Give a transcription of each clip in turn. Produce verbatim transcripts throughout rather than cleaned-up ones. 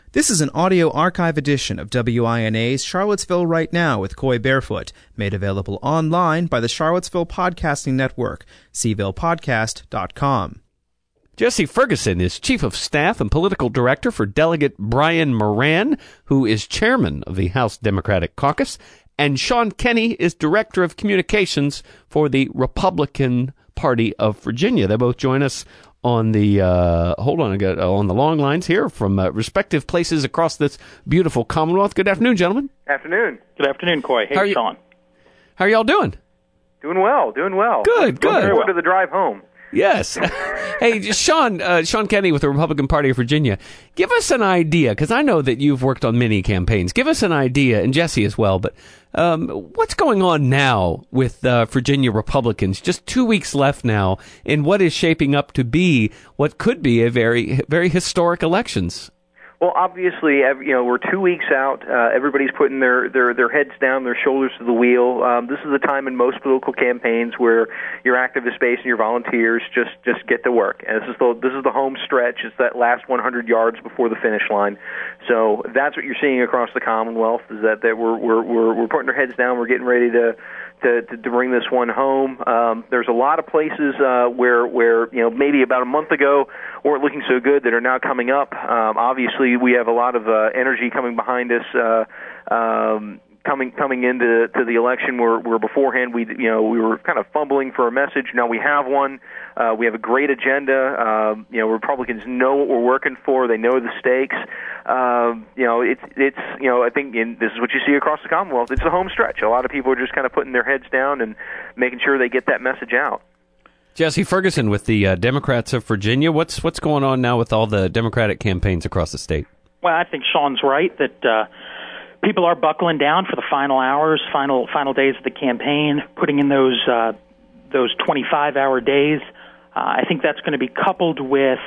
This is an audio archive edition of W I N A's Charlottesville Right Now with Coy Barefoot, made available online by the Charlottesville Podcasting Network, c ville podcast dot com. Jesse Ferguson is Chief of Staff and Political Director for Delegate Brian Moran, who is Chairman of the House Democratic Caucus, and Sean Kenney is Director of Communications for the Republican Party of Virginia. They both join us on the, uh, hold on, I got uh, on the long lines here from uh, respective places across this beautiful Commonwealth. Good afternoon, gentlemen. Afternoon. Good afternoon, Coy. Hey, How are you, Sean. How are y'all doing? Doing well, doing well. Good, good. Looking forward well. to the drive home. Yes. Hey, Sean, uh, Sean Kenney with the Republican Party of Virginia. Give us an idea, because I know that you've worked on many campaigns. Give us an idea, and Jesse as well, but um, what's going on now with uh, Virginia Republicans? Just two weeks left now in what is shaping up to be what could be a very, very historic elections. Well, obviously, ev- you know, we're two weeks out. Uh, everybody's putting their, their, their heads down, their shoulders to the wheel. Um, this is a time in most political campaigns where your activist base and your volunteers just, just get to work. And this is the this is the home stretch. It's that last one hundred yards before the finish line. So that's what you're seeing across the Commonwealth, is that, that we're, we're we're we're putting our heads down. We're getting ready to. To, to, to bring this one home. Um, there's a lot of places uh, where, where you know, maybe about a month ago weren't looking so good that are now coming up. Um, obviously, we have a lot of uh, energy coming behind us. Uh, um, Coming coming into to the election, where, where beforehand we you know we were kind of fumbling for a message. Now we have one. Uh, we have a great agenda. Uh, you know, Republicans know what we're working for. They know the stakes. Uh, you know, it's it's you know I think in, this is what you see across the Commonwealth. It's the home stretch. A lot of people are just kind of putting their heads down and making sure they get that message out. Jesse Ferguson with the uh, Democrats of Virginia. What's what's going on now with all the Democratic campaigns across the state? Well, I think Sean's right that uh, people are buckling down for the final hours, final final days of the campaign, putting in those uh, those twenty-five hour days. Uh, I think that's going to be coupled with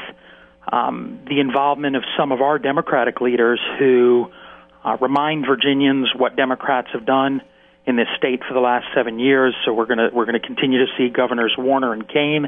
um, the involvement of some of our Democratic leaders who uh, remind Virginians what Democrats have done in this state for the last seven years. So we're going to we're going to continue to see Governors Warner and Kaine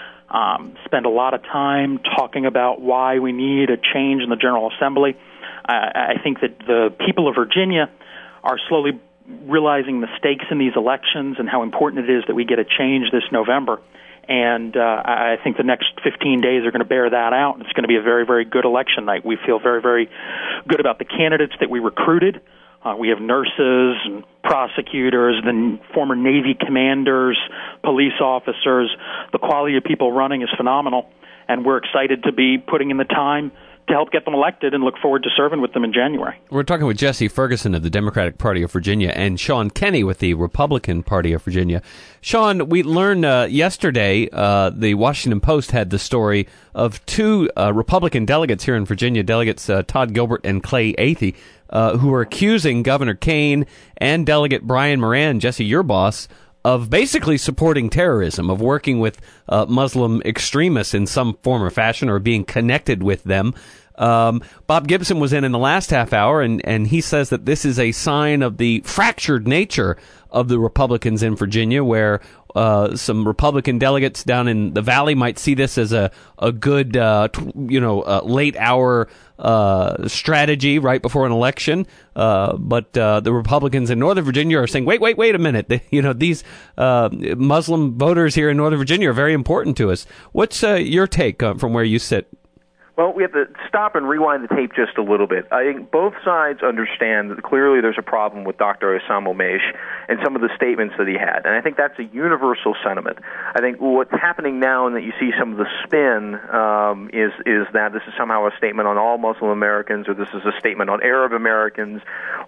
um, spend a lot of time talking about why we need a change in the General Assembly. I, I think that the people of Virginia are slowly realizing the stakes in these elections and how important it is that we get a change this November. And uh, I think the next fifteen days are going to bear that out. It's going to be a very, very good election night. We feel very, very good about the candidates that we recruited. Uh, we have nurses and prosecutors, then former Navy commanders, police officers. The quality of people running is phenomenal, and we're excited to be putting in the time to help get them elected and look forward to serving with them in January. We're talking with Jesse Ferguson of the Democratic Party of Virginia and Sean Kenney with the Republican Party of Virginia. Sean, we learned uh, yesterday, uh, the Washington Post had the story of two uh, Republican delegates here in Virginia, delegates uh, Todd Gilbert and Clay Athey, uh, who are accusing Governor Kaine and Delegate Brian Moran, Jesse, your boss, of basically supporting terrorism, of working with uh, Muslim extremists in some form or fashion or being connected with them. Um, Bob Gibson was in in the last half hour, and, and he says that this is a sign of the fractured nature of the Republicans in Virginia, where uh, some Republican delegates down in the Valley might see this as a, a good, uh, t- you know, uh, late hour uh, strategy right before an election. Uh, but uh, the Republicans in Northern Virginia are saying, wait, wait, wait a minute. They, you know, these uh, Muslim voters here in Northern Virginia are very important to us. What's uh, your take uh, from where you sit? Well, we have to stop and rewind the tape just a little bit. I think both sides understand that clearly there's a problem with Doctor Osama Omesh and some of the statements that he had, and I think that's a universal sentiment. I think what's happening now, and that you see some of the spin, um, is is that this is somehow a statement on all Muslim Americans, or this is a statement on Arab Americans,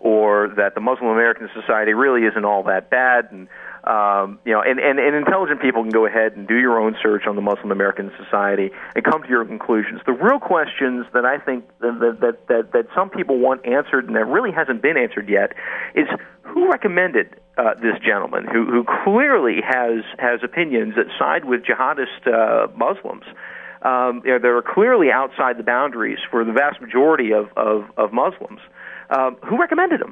or that the Muslim American society really isn't all that bad, and Um, you know, and, and, and intelligent people can go ahead and do your own search on the Muslim American Society and come to your conclusions. The real questions that I think that that, that, that some people want answered and that really hasn't been answered yet is who recommended uh, this gentleman who, who clearly has, has opinions that side with jihadist uh, Muslims. Um, you know, that are clearly outside the boundaries for the vast majority of, of, of Muslims. Um, who recommended him?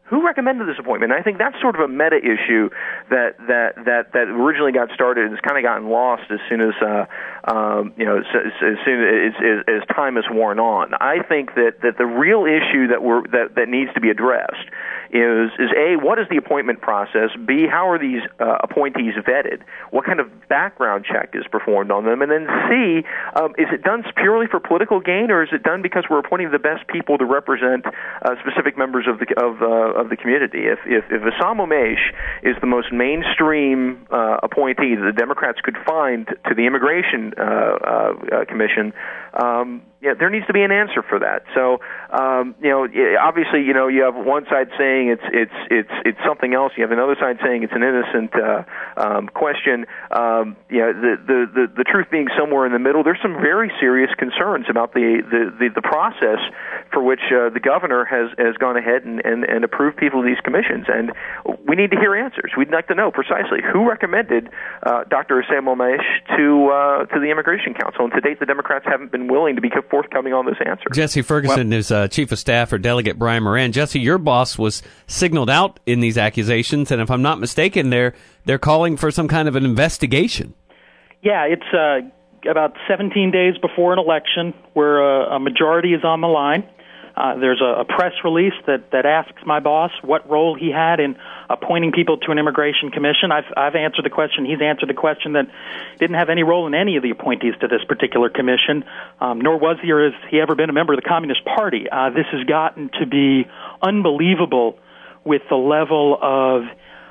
Who recommended this appointment? And I think that's sort of a meta issue that that that, that originally got started and has kind of gotten lost as soon as uh, um, you know as, as soon as, as, as time has worn on. I think that, that the real issue that we're that, that needs to be addressed is is A, what is the appointment process? B, how are these uh, appointees vetted? What kind of background check is performed on them? And then C, um, is it done purely for political gain, or is it done because we're appointing the best people to represent uh, specific members of the of uh, of the community? If if, if Assam Omesh is the most mainstream uh, appointee that the Democrats could find to the Immigration uh, uh, Commission, um, yeah, there needs to be an answer for that. So, um, you know, obviously, you know, you have one side saying it's it's it's it's something else. You have another side saying it's an innocent uh, um, question. Um, you know, the, the the the truth being somewhere in the middle. There's some very serious concerns about the the, the, the process for which uh, the governor has, has gone ahead and, and, and approved people of these commissions, and we need to hear answers. We'd like to know precisely who recommended uh, Doctor Assam Omesh to uh, to the Immigration Council, and to date, the Democrats haven't been willing to be forthcoming on this answer. Jesse Ferguson well, is uh, Chief of Staff for Delegate Brian Moran. Jesse, your boss was signaled out in these accusations, and if I'm not mistaken, they're they're calling for some kind of an investigation. Yeah, it's uh, about seventeen days before an election where a, a majority is on the line. Uh, there's a, a press release that, that asks my boss what role he had in appointing people to an immigration commission. I've, I've answered the question. He's answered the question that didn't have any role in any of the appointees to this particular commission, um, nor was he or has he ever been a member of the Communist Party. Uh, this has gotten to be unbelievable with the level of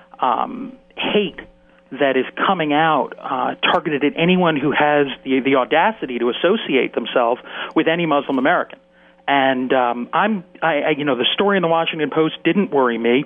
um, hate that is coming out, uh, targeted at anyone who has the, the audacity to associate themselves with any Muslim American. And um, I'm, I, I, you know, the story in the Washington Post didn't worry me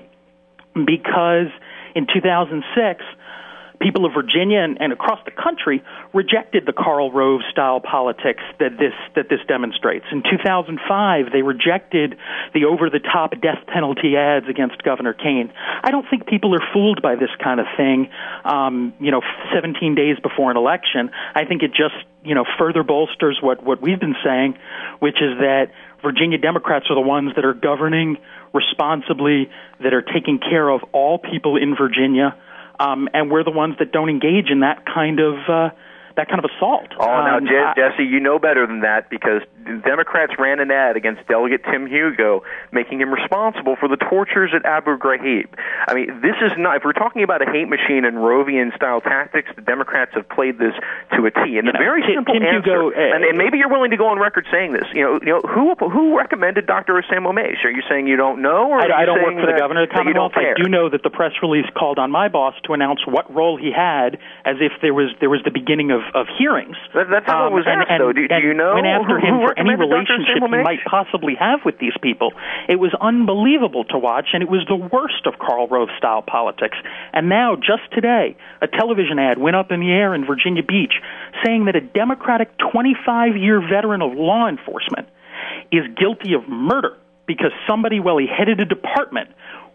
because in two thousand six, people of Virginia and, and across the country rejected the Karl Rove-style politics that this that this demonstrates. In two thousand five, they rejected the over-the-top death penalty ads against Governor Kane. I don't think people are fooled by this kind of thing, um, you know, seventeen days before an election. I think it just, you know, further bolsters what, what we've been saying, which is that Virginia Democrats are the ones that are governing responsibly, that are taking care of all people in Virginia, um, and we're the ones that don't engage in that kind of uh, that kind of assault. Oh, now, um, Je- Jesse, you know better than that, because Democrats ran an ad against Delegate Tim Hugo, making him responsible for the tortures at Abu Ghraib. I mean, this is not, if we're talking about a hate machine and Rovian-style tactics, the Democrats have played this to a T. And you the know, very Tim, simple Tim answer, Hugo, uh, and, and maybe you're willing to go on record saying this, you know, you know who who recommended Doctor Assam Omesh? Are you saying you don't know? Or I, are you I don't work saying for the that, governor of the that you don't Commonwealth. care? I do know that the press release called on my boss to announce what role he had, as if there was there was the beginning of, of hearings. That, that's not um, what was and, asked, and, though. Do, do you know went after who, him who for any recommended Doctor relationship Assam he Omesh? might possibly have with these people. It was unbelievable to watch, and it was the worst of Karl Rove-style politics. And now, just today, a television ad went up in the air in Virginia Beach saying that a Democratic twenty-five-year veteran of law enforcement is guilty of murder because somebody, well, he headed a department,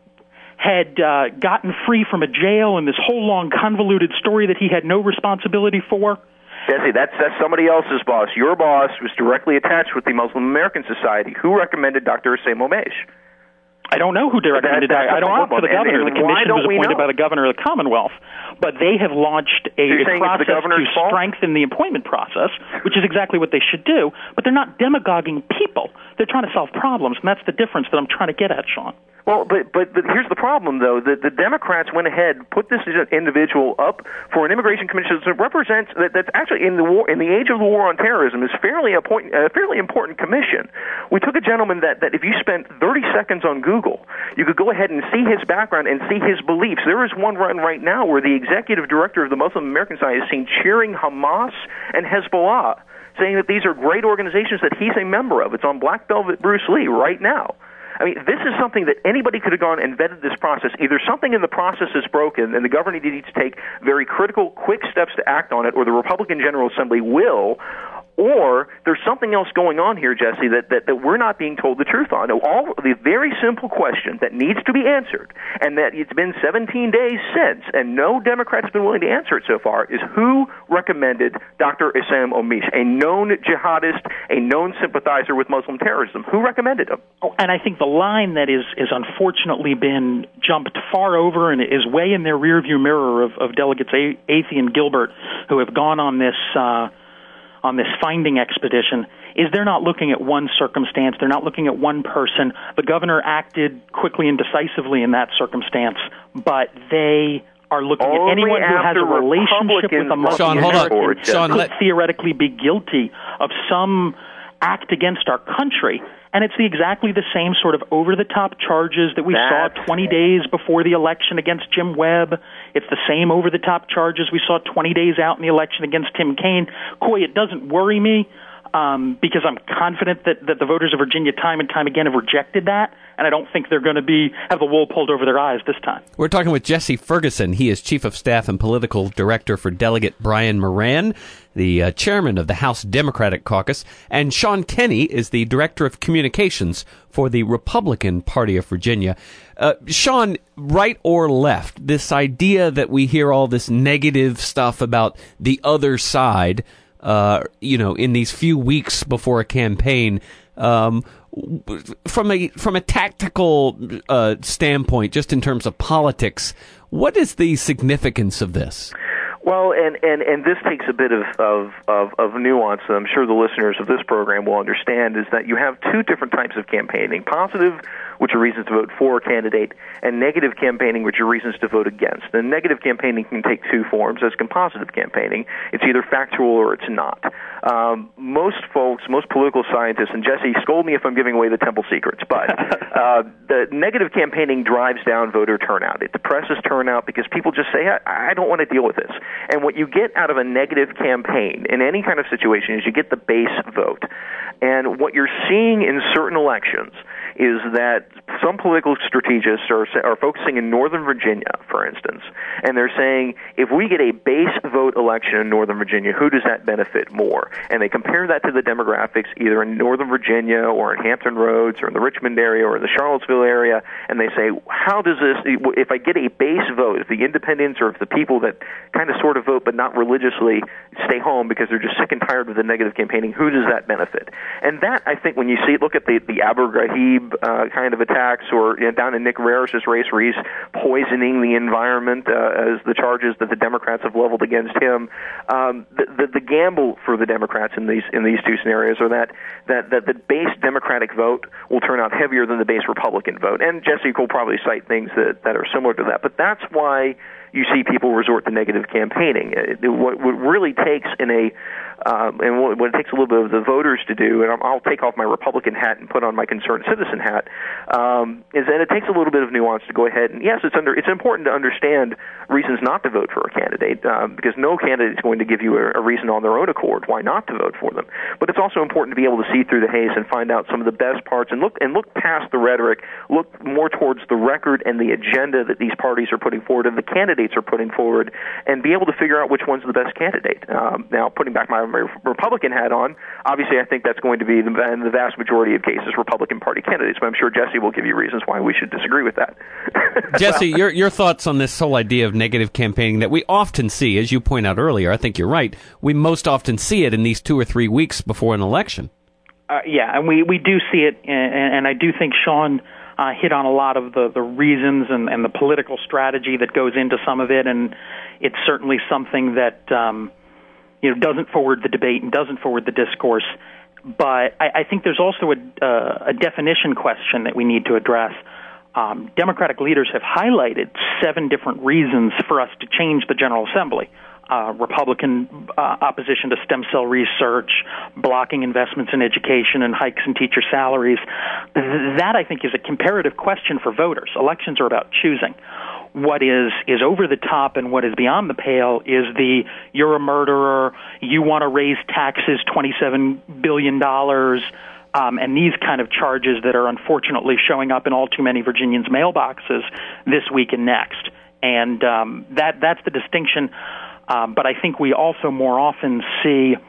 had uh, gotten free from a jail, and this whole long convoluted story that he had no responsibility for. Jesse, that's, that's somebody else's boss. Your boss was directly attached with the Muslim American Society. Who recommended Doctor Assam Omesh? I don't know who recommended that. I don't work for the governor. The commission was appointed by the governor of the Commonwealth. But they have launched a, a process to strengthen the appointment process, which is exactly what they should do. But they're not demagoguing people. They're trying to solve problems, and that's the difference that I'm trying to get at, Sean. Well, but, but but here's the problem, though. The, the Democrats went ahead, put this individual up for an immigration commission that represents that, that's actually in the war in the age of the war on terrorism is fairly a point, a fairly important commission. We took a gentleman that, that if you spent thirty seconds on Google, you could go ahead and see his background and see his beliefs. There is one run right now where the executive director of the Muslim American Society is seen cheering Hamas and Hezbollah, saying that these are great organizations that he's a member of. It's on Black Velvet Bruce Lee right now. I mean, this is something that anybody could have gone and vetted this process. Either something in the process is broken and the governor needs to take very critical, quick steps to act on it, or the Republican General Assembly will, or there's something else going on here, Jesse, that, that, that we're not being told the truth on. All the very simple question that needs to be answered, and that it's been seventeen days since, and no Democrat has been willing to answer it so far, is who recommended Doctor Issam Omish, a known jihadist, a known sympathizer with Muslim terrorism? Who recommended him? Oh, and I think the line that is, is unfortunately been jumped far over and is way in their rearview mirror of, of delegates Athey and Gilbert, who have gone on this uh, on this finding expedition, is they're not looking at one circumstance. They're not looking at one person. The governor acted quickly and decisively in that circumstance, but they are looking Only at anyone who has a relationship with a Muslim Sean, hold on. Sean, could let... theoretically be guilty of some act against our country. And it's the, exactly the same sort of over-the-top charges that we That's... saw twenty days before the election against Jim Webb. It's the same over-the-top charges we saw twenty days out in the election against Tim Kaine. Coy, it doesn't worry me um, because I'm confident that, that the voters of Virginia time and time again have rejected that, and I don't think they're going to be have the wool pulled over their eyes this time. We're talking with Jesse Ferguson. He is Chief of Staff and Political Director for Delegate Brian Moran, the uh, chairman of the House Democratic Caucus, and Sean Kenney is the Director of Communications for the Republican Party of Virginia. Uh, Sean, right or left, this idea that we hear all this negative stuff about the other side, uh, you know, in these few weeks before a campaign, um, from a from a tactical uh, standpoint, just in terms of politics, what is the significance of this? Well, and, and, and this takes a bit of, of, of, of nuance that I'm sure the listeners of this program will understand, is that you have two different types of campaigning: positive, which are reasons to vote for a candidate, and negative campaigning, which are reasons to vote against. And negative campaigning can take two forms, as can positive campaigning. It's either factual or it's not. Um, most folks, most political scientists, and Jesse, scold me if I'm giving away the Temple secrets, but uh, the negative campaigning drives down voter turnout. It depresses turnout because people just say, I, I don't want to deal with this. And what you get out of a negative campaign in any kind of situation is you get the base vote. And what you're seeing in certain elections is that some political strategists are, are focusing in Northern Virginia, for instance, and they're saying, if we get a base vote election in Northern Virginia, who does that benefit more? And they compare that to the demographics either in Northern Virginia or in Hampton Roads or in the Richmond area or in the Charlottesville area, and they say, how does this, if I get a base vote, if the independents or if the people that kind of sort of vote but not religiously stay home because they're just sick and tired of the negative campaigning, who does that benefit? And that, I think, when you see, look at the, the Abu Ghraib uh, kind of attacks, or you know, down in Nick Raris' race where he's poisoning the environment uh, as the charges that the Democrats have leveled against him. Um, the, the, the gamble for the Democrats in these in these two scenarios are that, that, that the base Democratic vote will turn out heavier than the base Republican vote. And Jesse will probably cite things that, that are similar to that. But that's why you see people resort to negative campaigning. It, what, what really takes in a Um, and what, what it takes a little bit of the voters to do, and I'll take off my Republican hat and put on my concerned citizen hat, um, is that it takes a little bit of nuance to go ahead. And yes, it's under it's important to understand reasons not to vote for a candidate, uh, because no candidate is going to give you a, a reason on their own accord why not to vote for them. But it's also important to be able to see through the haze and find out some of the best parts, and look and look past the rhetoric, look more towards the record and the agenda that these parties are putting forward and the candidates are putting forward, and be able to figure out which one's the best candidate. Um, now, putting back my my Republican hat on, obviously I think that's going to be, the, in the vast majority of cases, Republican Party candidates, but I'm sure Jesse will give you reasons why we should disagree with that. Jesse, your your thoughts on this whole idea of negative campaigning that we often see, as you point out earlier, I think you're right, we most often see it in these two or three weeks before an election. Uh, yeah, and we, we do see it, and, and I do think Sean uh, hit on a lot of the, the reasons and, and the political strategy that goes into some of it, and it's certainly something that um, you know, doesn't forward the debate and doesn't forward the discourse. But I, I think there's also a, uh, a definition question that we need to address. Um, Democratic leaders have highlighted seven different reasons for us to change the General Assembly. Uh, Republican uh, opposition to stem cell research, blocking investments in education, and hikes in teacher salaries. That, I think, is a comparative question for voters. Elections are about choosing. What is, is over the top and what is beyond the pale is the, you're a murderer, you want to raise taxes twenty-seven billion dollars, um, and these kind of charges that are unfortunately showing up in all too many Virginians' mailboxes this week and next. And um, that that's the distinction. Um, but I think we also more often see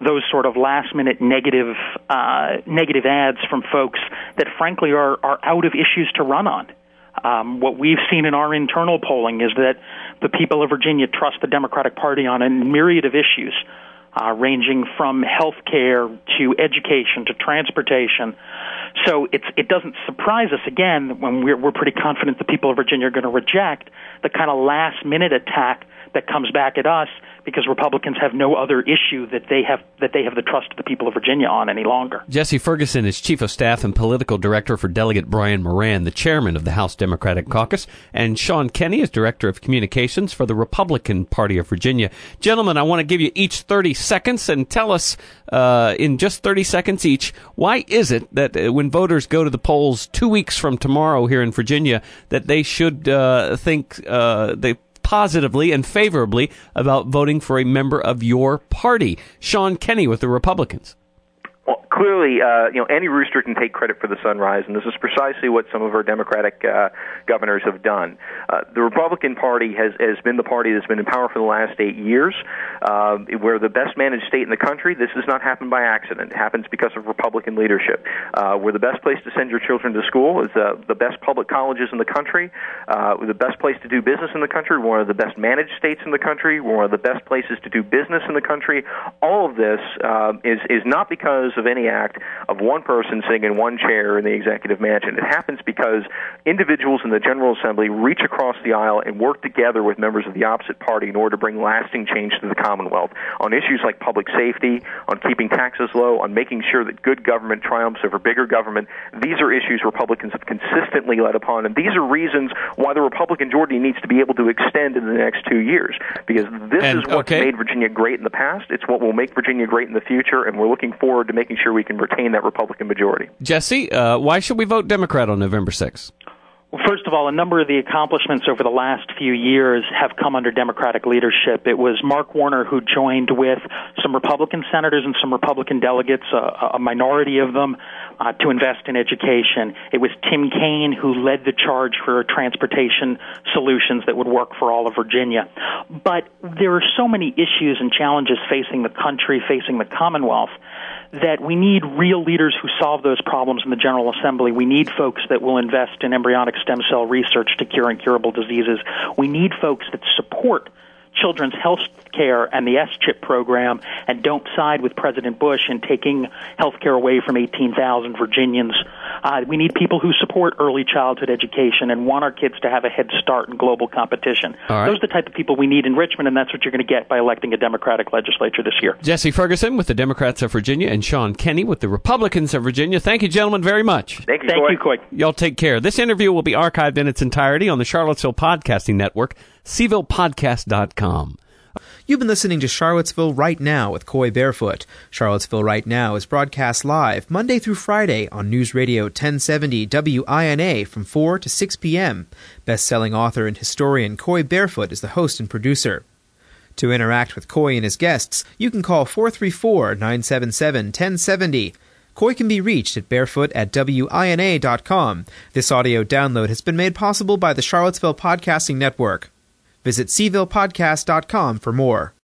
those sort of last-minute negative uh, negative ads from folks that, frankly, are, are out of issues to run on. Um, what we've seen in our internal polling is that the people of Virginia trust the Democratic Party on a myriad of issues, uh, ranging from health care to education to transportation. So it's, it doesn't surprise us, again, when we're, we're pretty confident the people of Virginia are going to reject the kind of last-minute attack that comes back at us because Republicans have no other issue that they have that they have the trust of the people of Virginia on any longer. Jesse Ferguson is Chief of Staff and Political Director for Delegate Brian Moran, the Chairman of the House Democratic Caucus, and Sean Kenney is Director of Communications for the Republican Party of Virginia. Gentlemen, I want to give you each thirty seconds and tell us uh, in just thirty seconds each, why is it that uh, when voters go to the polls two weeks from tomorrow here in Virginia that they should uh, think uh, they positively and favorably about voting for a member of your party? Sean Kenney with the Republicans. Well, clearly, uh, you know, any rooster can take credit for the sunrise, and this is precisely what some of our Democratic uh, governors have done. Uh, the Republican Party has, has been the party that's been in power for the last eight years. Uh, we're the best managed state in the country. This does not happen by accident. It happens because of Republican leadership. Uh, we're the best place to send your children to school. It's uh, the best public colleges in the country. Uh, we're the best place to do business in the country. We're one of the best managed states in the country. We're one of the best places to do business in the country. All of this uh, is, is not because of any act of one person sitting in one chair in the executive mansion. It happens because individuals in the General Assembly reach across the aisle and work together with members of the opposite party in order to bring lasting change to the Commonwealth on issues like public safety, on keeping taxes low, on making sure that good government triumphs over bigger government. These are issues Republicans have consistently led upon, and these are reasons why the Republican majority needs to be able to extend in the next two years, because this and, is what's okay. made Virginia great in the past. It's what will make Virginia great in the future, and we're looking forward to making sure we can retain that Republican majority. Jesse, uh, why should we vote Democrat on November sixth? Well, first of all, a number of the accomplishments over the last few years have come under Democratic leadership. It was Mark Warner who joined with some Republican senators and some Republican delegates, a, a minority of them, uh, to invest in education. It was Tim Kaine who led the charge for transportation solutions that would work for all of Virginia. But there are so many issues and challenges facing the country, facing the Commonwealth, that we need real leaders who solve those problems in the General Assembly. We need folks that will invest in embryonic stem cell research to cure incurable diseases. We need folks that support children's health care and the S CHIP program and don't side with President Bush in taking health care away from eighteen thousand Virginians. Uh, we need people who support early childhood education and want our kids to have a head start in global competition. All right. Those are the type of people we need in Richmond, and that's what you're going to get by electing a Democratic legislature this year. Jesse Ferguson with the Democrats of Virginia and Sean Kenney with the Republicans of Virginia. Thank you, gentlemen, very much. Thank you, Thank Coy. you, Coy. Y'all take care. This interview will be archived in its entirety on the Charlottesville Podcasting Network, Seville Podcast dot com. You've been listening to Charlottesville Right Now with Coy Barefoot. Charlottesville Right Now is broadcast live Monday through Friday on News Radio ten seventy W I N A from four to six p.m. Best-selling author and historian Coy Barefoot is the host and producer. To interact with Coy and his guests, you can call four three four, nine seven seven, one zero seven zero. Coy can be reached at barefoot at W I N A dot com. This audio download has been made possible by the Charlottesville Podcasting Network. Visit Seville Podcast dot com for more.